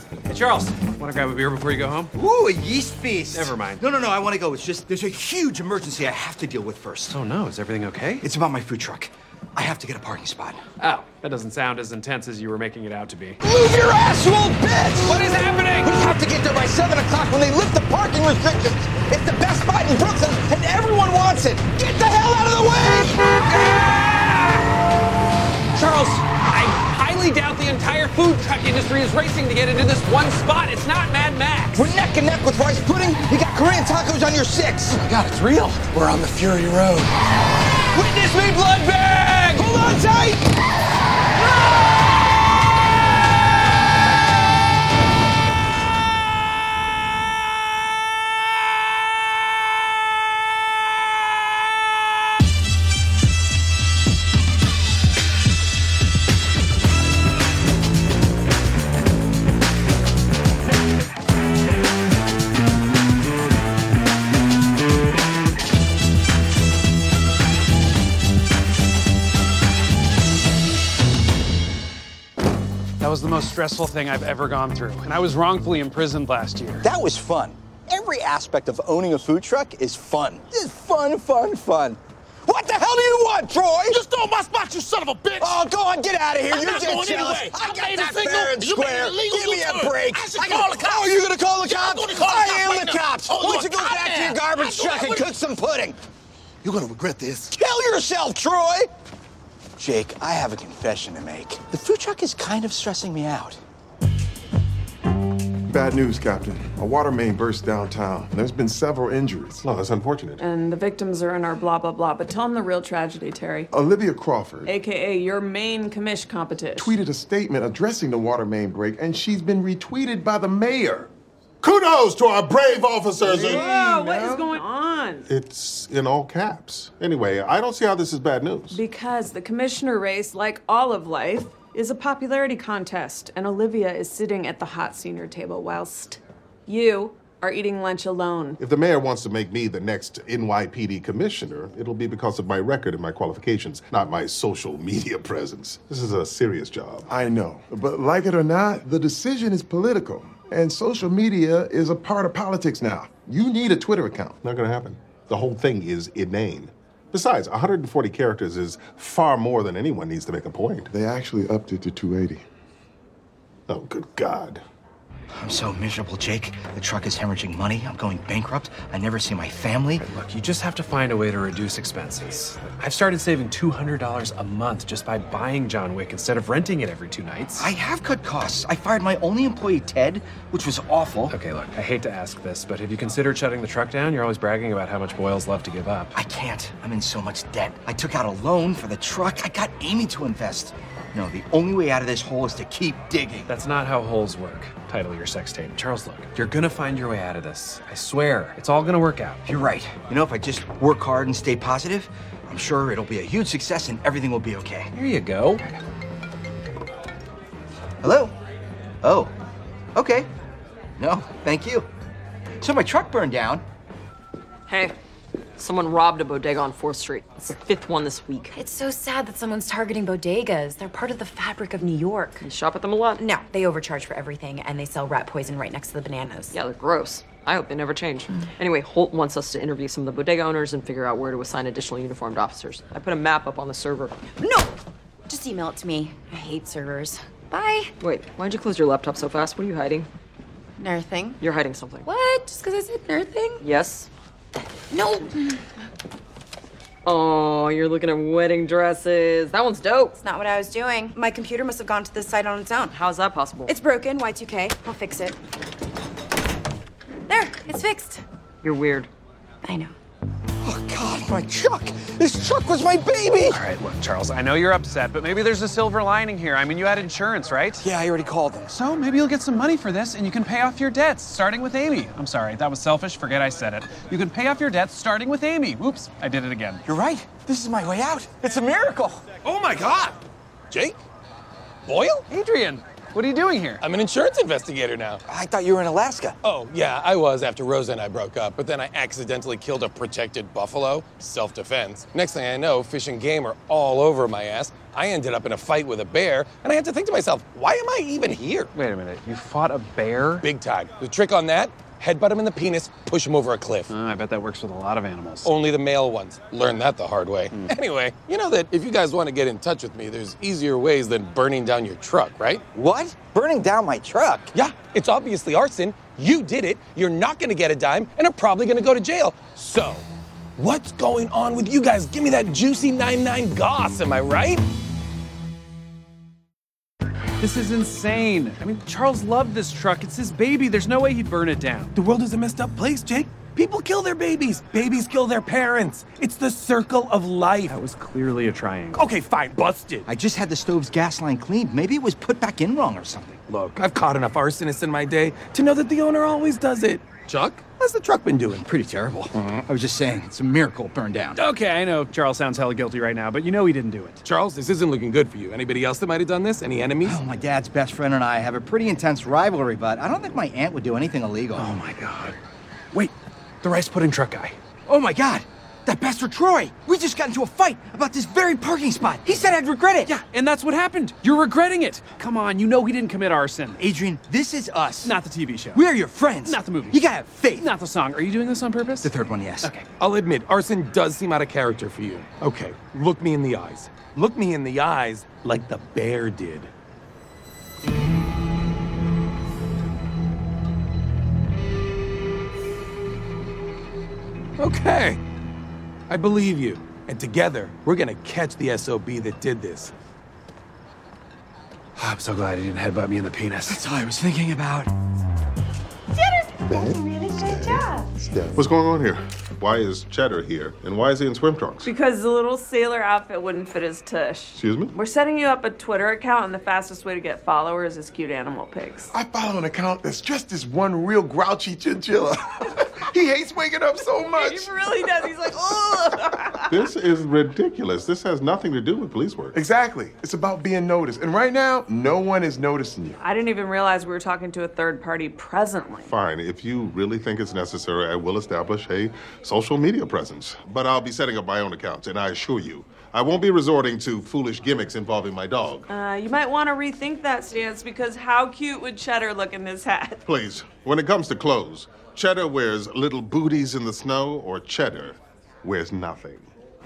Hey, Charles, want to grab a beer before you go home? Ooh, a yeast feast. Never mind. No, I want to go. It's just there's a huge emergency I have to deal with first. Oh, no. Is everything okay? It's about my food truck. I have to get a parking spot. Oh, that doesn't sound as intense as you were making it out to be. Move your ass, you old bitch! What is happening? We have to get there by 7 o'clock when they lift the parking restrictions. It's the best spot in Brooklyn, and everyone wants it. Get the hell out of the way! Charles, I highly doubt the entire food truck industry is racing to get into this one spot. It's not Mad Max. We're neck and neck with rice pudding. You got Korean tacos on your 6. Oh my God, it's real. We're on the Fury Road. Witness me, blood bag! Hold on tight! That was the most stressful thing I've ever gone through, and I was wrongfully imprisoned last year. That was fun. Every aspect of owning a food truck is fun. It's fun. What the hell do you want, Troy? You stole my spot, you son of a bitch! Oh, go on, get out of here. I'm You're not just going jealous. anyway. I got made that it legal. fair and You made square. it illegal, Give me you a turd. break. I should call the cops. Oh, you're gonna call the Yeah, I'm cops? gonna call the I cops am right the now. cops. Oh, Why don't you you're go a back to your goddamn- garbage truck and cook some pudding? You're gonna regret this. Kill yourself, Troy! Jake, I have a confession to make. The food truck is kind of stressing me out. Bad news, Captain. A water main burst downtown. There's been several injuries. Oh, that's unfortunate. And the victims are in our blah, blah, blah. But tell them the real tragedy, Terry. Olivia Crawford AKA your main commish competition. tweeted a statement addressing the water main break, and she's been retweeted by the mayor. Kudos to our brave officers. Whoa, what is going on? It's in all caps. Anyway, I don't see how this is bad news. Because the commissioner race, like all of life, is a popularity contest, and Olivia is sitting at the hot senior table whilst you are eating lunch alone. If the mayor wants to make me the next NYPD commissioner, it'll be because of my record and my qualifications, not my social media presence. This is a serious job. I know, but like it or not, the decision is political, and social media is a part of politics now. You need a Twitter account. Not gonna happen. The whole thing is inane. Besides, 140 characters is far more than anyone needs to make a point. They actually upped it to 280. Oh, good God. I'm so miserable, Jake. The truck is hemorrhaging money. I'm going bankrupt. I never see my family. Look, you just have to find a way to reduce expenses. I've started saving $200 a month just by buying John Wick instead of renting it every 2 nights. I have cut costs. I fired my only employee, Ted, which was awful. Okay, look, I hate to ask this, but have you considered shutting the truck down? You're always bragging about how much Boyle's love to give up. I can't. I'm in so much debt. I took out a loan for the truck. I got Amy to invest. No, the only way out of this hole is to keep digging. That's not how holes work. Title your sex tape. Charles, look, you're gonna find your way out of this. I swear, it's all gonna work out. You're right. You know, if I just work hard and stay positive, I'm sure it'll be a huge success and everything will be okay. Here you go. Hello? Oh, okay. No, thank you. So my truck burned down. Hey, someone robbed a bodega on 4th Street. It's the 5th one this week. It's so sad that someone's targeting bodegas. They're part of the fabric of New York. You shop at them a lot? No, they overcharge for everything, and they sell rat poison right next to the bananas. Yeah, they're gross. I hope they never change. Anyway, Holt wants us to interview some of the bodega owners and figure out where to assign additional uniformed officers. I put a map up on the server. No! Just email it to me. I hate servers. Bye. Wait, why'd you close your laptop so fast? What are you hiding? Nothing. You're hiding something. What? Just because I said nothing? Yes? No! Oh, you're looking at wedding dresses. That one's dope. It's not what I was doing. My computer must have gone to this site on its own. How's that possible? It's broken, Y2K. I'll fix it. There, it's fixed. You're weird. I know. Oh, God, my truck. This truck was my baby. All right, look, Charles, I know you're upset, but maybe there's a silver lining here. I mean, you had insurance, right? Yeah, I already called them. So maybe you'll get some money for this and you can pay off your debts, starting with Amy. I'm sorry, that was selfish. Forget I said it. You can pay off your debts starting with Amy. Oops, I did it again. You're right. This is my way out. It's a miracle. Oh my God! Jake? Boyle? Adrian, What are you doing here? I'm an insurance investigator now. I thought you were in Alaska. Oh, yeah, I was after Rosa and I broke up, but then I accidentally killed a protected buffalo. Self-defense. Next thing I know, Fish and Game are all over my ass. I ended up in a fight with a bear, and I had to think to myself, why am I even here? Wait a minute, you fought a bear? Big time. The trick on that? Headbutt him in the penis, push him over a cliff. I bet that works with a lot of animals. Only the male ones. Learned that the hard way. Anyway, you know that if you guys want to get in touch with me, there's easier ways than burning down your truck, right? What? Burning down my truck? Yeah, it's obviously arson. You did it. You're not going to get a dime and are probably going to go to jail. So, what's going on with you guys? Give me that juicy 99 goss, am I right? This is insane. I mean, Charles loved this truck. It's his baby. There's no way he'd burn it down. The world is a messed up place, Jake. People kill their babies. Babies kill their parents. It's the circle of life. That was clearly a triangle. Okay, fine, busted. I just had the stove's gas line cleaned. Maybe it was put back in wrong or something. Look, I've caught enough arsonists in my day to know that the owner always does it. Chuck, how's the truck been doing? Pretty terrible. I was just saying, it's a miracle it burned down. Okay, I know Charles sounds hella guilty right now, but you know he didn't do it. Charles, this isn't looking good for you. Anybody else that might have done this? Any enemies? Oh, my dad's best friend and I have a pretty intense rivalry, but I don't think my aunt would do anything illegal. Oh my God. Wait, the rice pudding truck guy. Oh my God! That bastard Troy! We just got into a fight about this very parking spot. He said I'd regret it. Yeah, and that's what happened. You're regretting it. Come on, you know he didn't commit arson. Adrian, this is us. Not the TV show. We're your friends. Not the movie. You gotta have faith. Not the song. Are you doing this on purpose? The third one, yes. Okay. I'll admit, arson does seem out of character for you. Okay, look me in the eyes. Look me in the eyes like the bear did. Okay. I believe you. And together, we're gonna catch the SOB that did this. I'm so glad he didn't headbutt me in the penis. That's all I was thinking about. That's a really good job. What's going on here? Why is Cheddar here? And why is he in swim trunks? Because the little sailor outfit wouldn't fit his tush. Excuse me? We're setting you up a Twitter account, and the fastest way to get followers is cute animal pics. I follow an account that's just this one real grouchy chinchilla. He hates waking up so much. He really does. He's like, ugh. This is ridiculous. This has nothing to do with police work. Exactly. It's about being noticed. And right now, no one is noticing you. I didn't even realize we were talking to a third party presently. Fine. If you really think it's necessary, I will establish a social media presence. But I'll be setting up my own accounts, and I assure you, I won't be resorting to foolish gimmicks involving my dog. You might want to rethink that stance, because how cute would Cheddar look in this hat? Please, when it comes to clothes, Cheddar wears little booties in the snow, or Cheddar wears nothing.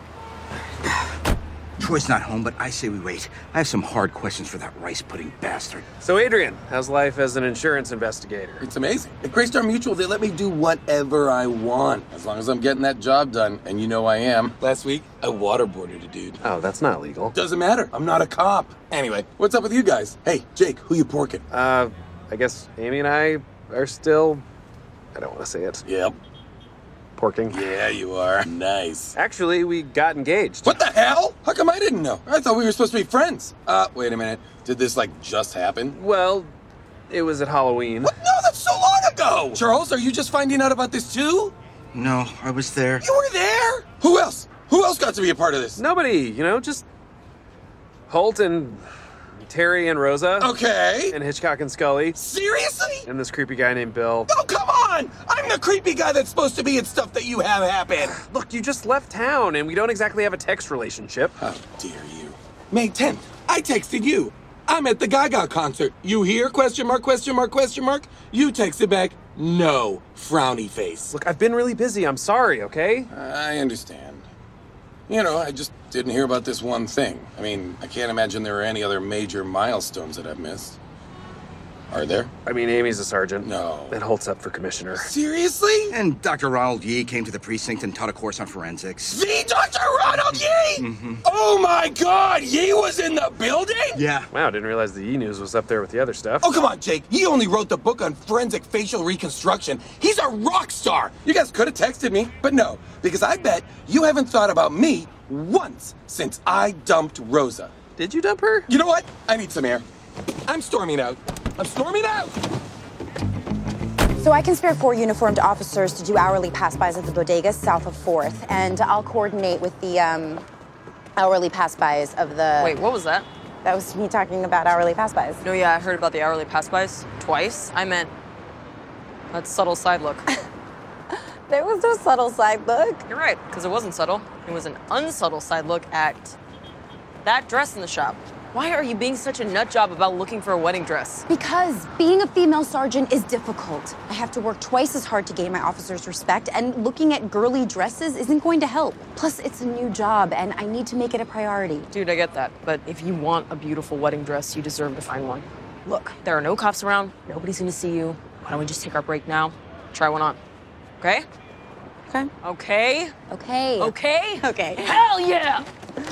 Troy's not home, but I say we wait. I have some hard questions for that rice pudding bastard. So, Adrian, how's life as an insurance investigator? It's amazing. At Greystar Mutual, they let me do whatever I want, as long as I'm getting that job done, and you know I am. Last week, I waterboarded a dude. Oh, that's not legal. Doesn't matter. I'm not a cop. Anyway, what's up with you guys? Hey, Jake, who you porking? I guess Amy and I are still... I don't want to say it. Yep. Porking. Yeah, you are. Nice. Actually, we got engaged. What the hell? How come I didn't know? I thought we were supposed to be friends. Wait a minute. Did this, just happen? Well, it was at Halloween. What? No, that's so long ago! Charles, are you just finding out about this too? No, I was there. You were there? Who else? Who else got to be a part of this? Nobody, just Holt and Terry and Rosa. Okay. And Hitchcock and Scully. Seriously? And this creepy guy named Bill. Oh, come on! I'm the creepy guy that's supposed to be in stuff that you have happen. Look, you just left town, and we don't exactly have a text relationship. How dare you? May 10th, I texted you. I'm at the Gaga concert. You here? Question mark, question mark, question mark. You texted back, no, frowny face. Look, I've been really busy. I'm sorry, okay? I understand. I just didn't hear about this one thing. I mean, I can't imagine there are any other major milestones that I've missed. Are there? I mean, Amy's a sergeant. No. And Holt's up for commissioner. Seriously? And Dr. Ronald Yee came to the precinct and taught a course on forensics. The Dr. Ronald Yee? Mm-hmm. Oh my God, Yee was in the building? Yeah. Wow, didn't realize the E-News was up there with the other stuff. Oh, come on, Jake. He only wrote the book on forensic facial reconstruction. He's a rock star. You guys could have texted me, but no, because I bet you haven't thought about me once since I dumped Rosa. Did you dump her? You know what? I need some air. I'm storming out. I'm storming out! So I can spare 4 uniformed officers to do hourly pass-bys at the bodegas south of 4th, and I'll coordinate with the hourly pass-bys of the... Wait, what was that? That was me talking about hourly pass-bys. No, yeah, I heard about the hourly pass-bys twice. I meant that subtle side look. There was no subtle side look. You're right, because it wasn't subtle. It was an unsubtle side look at that dress in the shop. Why are you being such a nut job about looking for a wedding dress? Because being a female sergeant is difficult. I have to work twice as hard to gain my officers' respect, and looking at girly dresses isn't going to help. Plus, it's a new job, and I need to make it a priority. Dude, I get that. But if you want a beautiful wedding dress, you deserve to find one. Look, there are no cops around. Nobody's gonna see you. Why don't we just take our break now? Try one on. Okay? Okay. Okay? Okay. Okay? Okay. Hell yeah!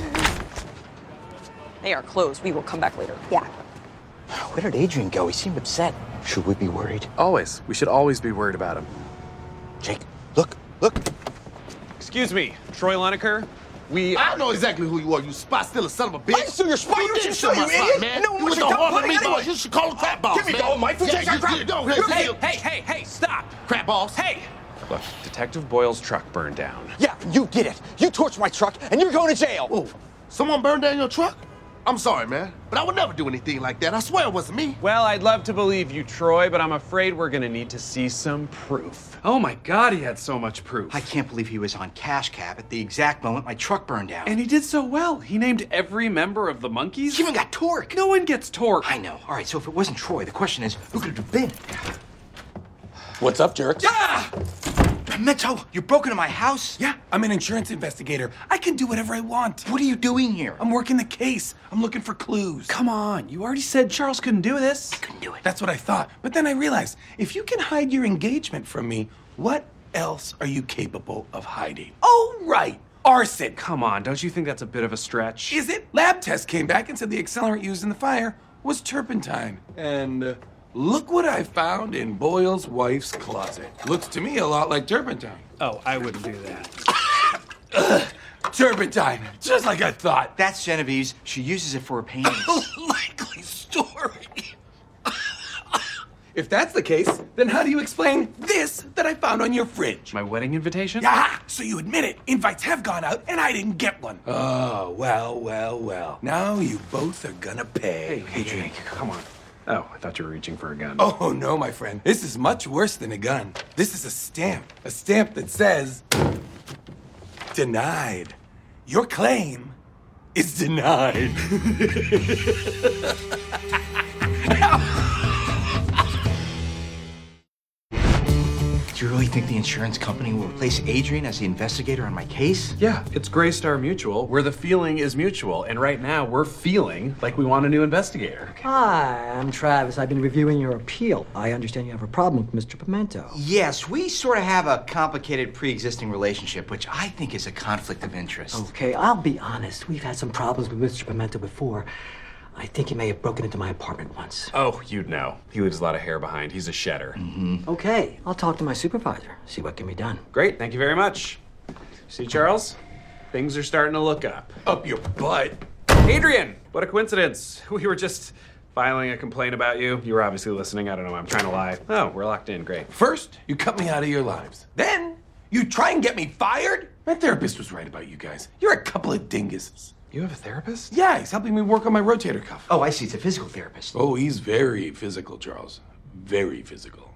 They are closed. We will come back later. Yeah. Where did Adrian go? He seemed upset. Should we be worried? Always. We should always be worried about him. Jake, look. Excuse me, Troy Lineker. I know exactly who you are, you spot stealer son of a bitch. Why you steal your spot? You You didn't should steal steal, my you spot, idiot. man. No one You wants was your the dumb Harlem pudding meatballs. anyway. You should call them crap balls, Give me man. all my food. Yeah, you don't Hey, stop! crap balls. Hey! Look, Detective Boyle's truck burned down. Yeah, you did it. You torched my truck, and you're going to jail. Oh, someone burned down your truck? I'm sorry, man, but I would never do anything like that. I swear it wasn't me. Well, I'd love to believe you, Troy, but I'm afraid we're gonna need to see some proof. Oh my God, he had so much proof. I can't believe he was on cash cab at the exact moment my truck burned down. And he did so well. He named every member of the Monkees. He even got torque. No one gets torque. I know. All right, so if it wasn't Troy, the question is, who could it have been? What's up, jerks? Ah! Pimento, you broke into my house? Yeah, I'm an insurance investigator. I can do whatever I want. What are you doing here? I'm working the case. I'm looking for clues. Come on, you already said Charles couldn't do this. I couldn't do it. That's what I thought. But then I realized, if you can hide your engagement from me, what else are you capable of hiding? Oh, right. Arson. Come on, don't you think that's a bit of a stretch? Is it? Lab test came back and said the accelerant used in the fire was turpentine. And look what I found in Boyle's wife's closet. Looks to me a lot like turpentine. Oh, I wouldn't do that. Turpentine, just like I thought. That's Genevieve's. She uses it for her paintings. Likely story. If that's the case, then how do you explain this that I found on your fridge? My wedding invitation? Yeah, so you admit it. Invites have gone out, and I didn't get one. Oh, well. Now you both are gonna pay. Hey, Jake, come on. Oh, I thought you were reaching for a gun. Oh, no, my friend. This is much worse than a gun. This is a stamp. A stamp that says, denied. Your claim is denied. Do you really think the insurance company will replace Adrian as the investigator on my case? Yeah, it's Graystar Mutual, where the feeling is mutual. And right now, we're feeling like we want a new investigator. Hi, I'm Travis. I've been reviewing your appeal. I understand you have a problem with Mr. Pimento. Yes, we sort of have a complicated pre-existing relationship, which I think is a conflict of interest. Okay, I'll be honest. We've had some problems with Mr. Pimento before. I think he may have broken into my apartment once. Oh, you'd know. He leaves a lot of hair behind. He's a shedder. Mm-hmm. Okay, I'll talk to my supervisor, see what can be done. Great, thank you very much. See, Charles? Things are starting to look up. Up your butt. Adrian, what a coincidence. We were just filing a complaint about you. You were obviously listening. I don't know, I'm trying to lie. Oh, we're locked in, great. First, you cut me out of your lives. Then, you try and get me fired? My therapist was right about you guys. You're a couple of dinguses. You have a therapist? Yeah, he's helping me work on my rotator cuff. Oh, I see. It's a physical therapist. Oh, he's very physical, Charles. Very physical.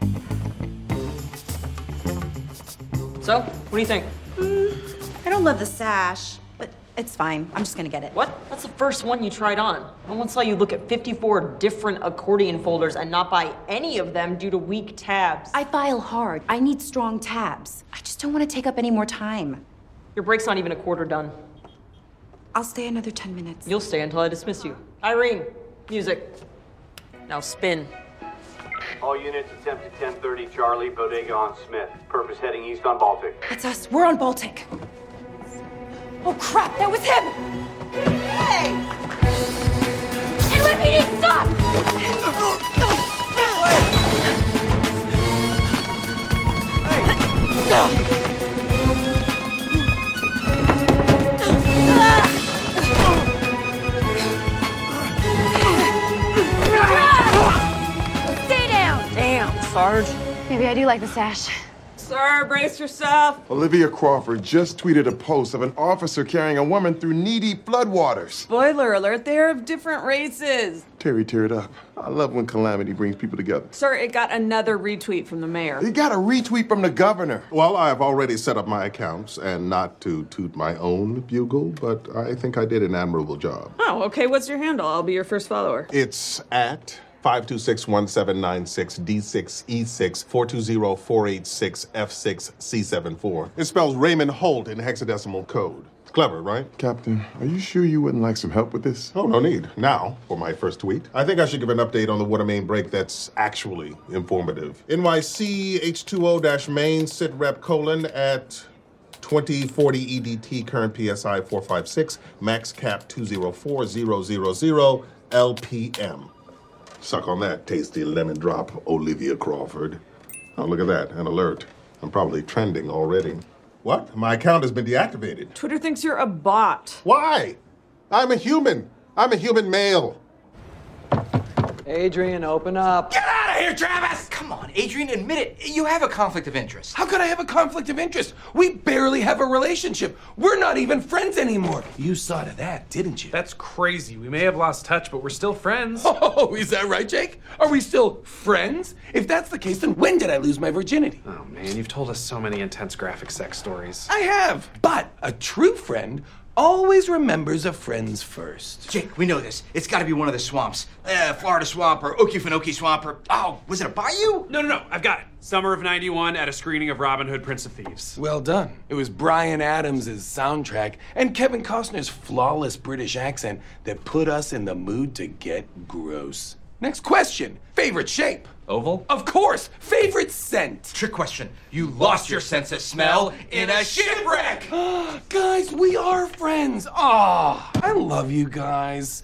So, what do you think? I don't love the sash, but it's fine. I'm just gonna get it. What? That's the first one you tried on. No one saw you look at 54 different accordion folders and not buy any of them due to weak tabs. I file hard. I need strong tabs. I just don't want to take up any more time. Your break's not even a quarter done. I'll stay another 10 minutes. You'll stay until I dismiss you. Irene, music. Now spin. All units attempt to 1030 Charlie, Bodega on Smith. Purpose heading east on Baltic. That's us. We're on Baltic. Oh, crap. That was him. Hey! NYPD, stop! Stay down! Damn, Sarge. Maybe I do like the sash. Sir, brace yourself. Olivia Crawford just tweeted a post of an officer carrying a woman through knee-deep floodwaters. Spoiler alert, they're of different races. Terry teared up. I love when calamity brings people together. Sir, it got another retweet from the mayor. He got a retweet from the governor. Well, I've already set up my accounts, and not to toot my own bugle, but I think I did an admirable job. Oh, okay, what's your handle? I'll be your first follower. It's at 526-1796-D6E6-420-486-F6C74. It spells Raymond Holt in hexadecimal code. It's clever, right? Captain, are you sure you wouldn't like some help with this? Oh, no need. Now, for my first tweet. I think I should give an update on the water main break that's actually informative. NYC H2O-main sitrep : at 2040 EDT, current PSI 456, max cap 204000 LPM. Suck on that, tasty lemon drop, Olivia Crawford. Oh, look at that, an alert. I'm probably trending already. What? My account has been deactivated. Twitter thinks you're a bot. Why? I'm a human. I'm a human male. Adrian, open up. Get out of here, Travis! Come on, Adrian, admit it. You have a conflict of interest. How could I have a conflict of interest? We barely have a relationship. We're not even friends anymore. You saw to that, didn't you? That's crazy. We may have lost touch, but we're still friends. Oh, is that right, Jake? Are we still friends? If that's the case, then when did I lose my virginity? Oh, man, you've told us so many intense graphic sex stories. I have. But a true friend always remembers a friend's first. Jake, we know this. It's got to be one of the swamps. Florida swamp or Okefenokee swamp or... Oh, was it a bayou? No, I've got it. Summer of '91 at a screening of Robin Hood, Prince of Thieves. Well done. It was Bryan Adams' soundtrack and Kevin Costner's flawless British accent that put us in the mood to get gross. Next question. Favorite shape? Oval? Of course. Favorite scent? Trick question. You lost your sense of smell in a shipwreck. Guys, we are friends. Oh, I love you guys.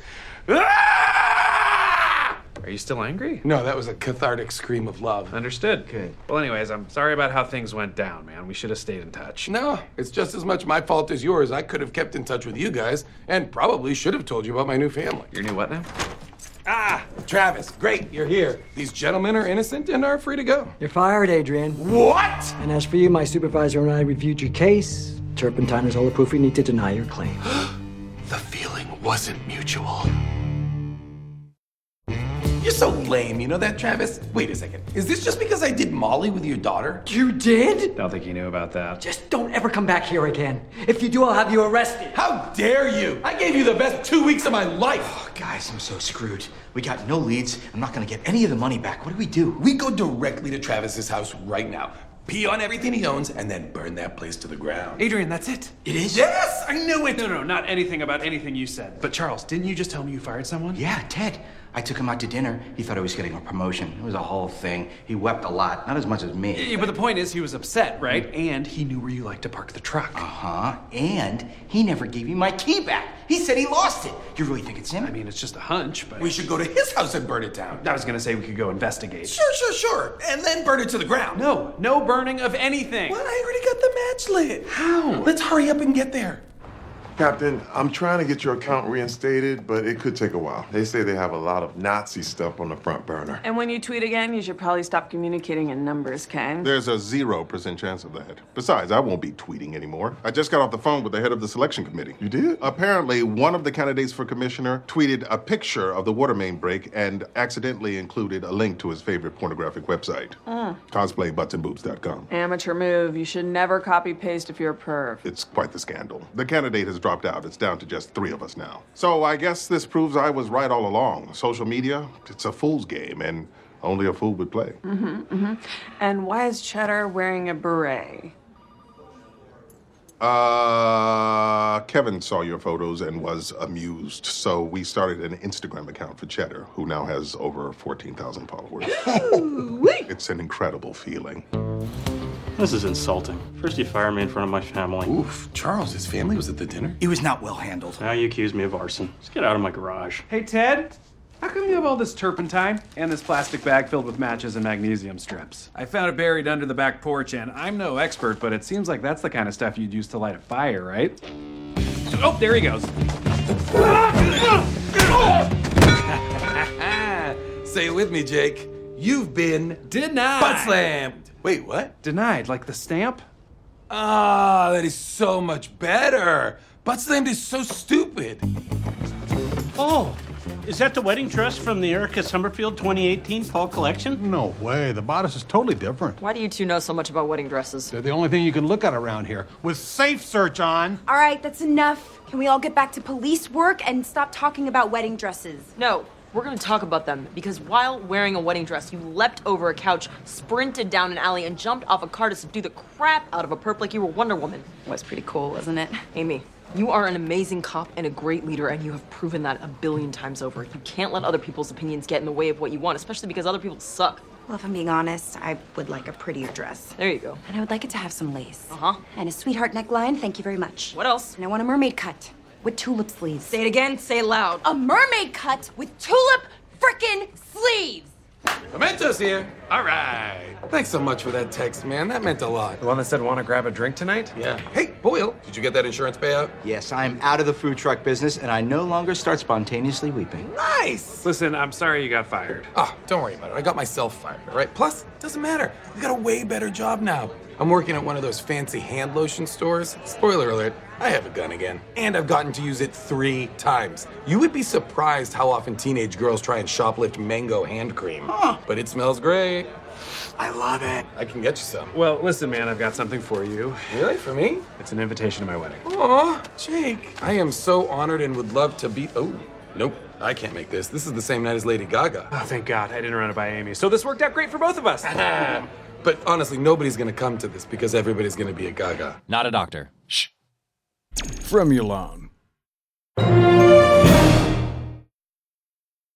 Ah! Are you still angry? No, that was a cathartic scream of love. Understood. Good. Well, anyways, I'm sorry about how things went down, man. We should have stayed in touch. No, it's just as much my fault as yours. I could have kept in touch with you guys and probably should have told you about my new family. Your new what now? Ah, Travis, great, you're here. These gentlemen are innocent and are free to go. You're fired, Adrian. What? And as for you, my supervisor and I reviewed your case. Turpentine is all the proof we need to deny your claim. The feeling wasn't mutual. You're so lame, you know that, Travis? Wait a second. Is this just because I did Molly with your daughter? You did? Don't think you knew about that. Just don't ever come back here again. If you do, I'll have you arrested. How dare you? I gave you the best 2 weeks of my life. Oh, guys, I'm so screwed. We got no leads. I'm not going to get any of the money back. What do we do? We go directly to Travis's house right now. Pee on everything he owns and then burn that place to the ground. Adrian, that's it. It is? Yes, I knew it. No, not anything about anything you said. But Charles, didn't you just tell me you fired someone? Yeah, Ted. I took him out to dinner. He thought I was getting a promotion. It was a whole thing. He wept a lot. Not as much as me. Yeah, but the point is he was upset, right? And he knew where you like to park the truck. Uh-huh. And he never gave me my key back. He said he lost it. You really think it's him? I mean, it's just a hunch, but... We should go to his house and burn it down. I was gonna say we could go investigate. Sure. And then burn it to the ground. No burning of anything. Well, I already got the match lit. How? Let's hurry up and get there. Captain, I'm trying to get your account reinstated, but it could take a while. They say they have a lot of Nazi stuff on the front burner. And when you tweet again, you should probably stop communicating in numbers, Ken. There's a 0% chance of that. Besides, I won't be tweeting anymore. I just got off the phone with the head of the selection committee. You did? Apparently, one of the candidates for commissioner tweeted a picture of the water main break and accidentally included a link to his favorite pornographic website. Cosplaybuttonsandboobs.com. Amateur move. You should never copy-paste if you're a perv. It's quite the scandal. The candidate has dropped out. It's down to just 3 of us now. So I guess this proves I was right all along. Social media, it's a fool's game, and only a fool would play. And why is Cheddar wearing a beret? Kevin saw your photos and was amused, so we started an Instagram account for Cheddar, who now has over 14,000 followers. It's an incredible feeling. This is insulting. First you fire me in front of my family. Oof, Charles, his family was at the dinner? He was not well handled. Now you accuse me of arson. Just get out of my garage. Hey, Ted. How come you have all this turpentine and this plastic bag filled with matches and magnesium strips? I found it buried under the back porch, and I'm no expert, but it seems like that's the kind of stuff you'd use to light a fire, right? Oh, there he goes. Say it with me, Jake. You've been denied. Butt slammed. Wait, what? Denied, like the stamp? Ah, that is so much better. Butt slammed is so stupid. Oh, is that the wedding dress from the Erica Summerfield 2018 fall collection? No way. The bodice is totally different. Why do you two know so much about wedding dresses? They're the only thing you can look at around here. With Safe Search on. All right, that's enough. Can we all get back to police work and stop talking about wedding dresses? No, we're gonna talk about them because while wearing a wedding dress, you leapt over a couch, sprinted down an alley, and jumped off a car to subdue the crap out of a perp like you were Wonder Woman. It was pretty cool, wasn't it? Amy, you are an amazing cop and a great leader, and you have proven that 1,000,000,000 times over. You can't let other people's opinions get in the way of what you want, especially because other people suck. Well, if I'm being honest, I would like a prettier dress. There you go. And I would like it to have some lace. Uh-huh. And a sweetheart neckline, thank you very much. What else? And I want a mermaid cut with tulip sleeves. Say it again, say it loud. A mermaid cut with tulip frickin' sleeves! Memento's here. All right. Thanks so much for that text, man. That meant a lot. The one that said, want to grab a drink tonight? Yeah. Hey, Boyle, did you get that insurance payout? Yes, I'm out of the food truck business, and I no longer start spontaneously weeping. Nice. Listen, I'm sorry you got fired. Oh, don't worry about it. I got myself fired, all right? Plus, it doesn't matter. I got a way better job now. I'm working at one of those fancy hand lotion stores. Spoiler alert, I have a gun again. And I've gotten to use it 3 times. You would be surprised how often teenage girls try and shoplift mango hand cream. Huh. But it smells great. I love it. I can get you some. Well, listen, man, I've got something for you. Really? For me? It's an invitation to my wedding. Aw, Jake. I am so honored and would love to be... Oh, nope. I can't make this. This is the same night as Lady Gaga. Oh, thank God. I didn't run it by Amy. So this worked out great for both of us. But honestly, nobody's gonna come to this because everybody's gonna be a Gaga. Not a doctor. From Milan.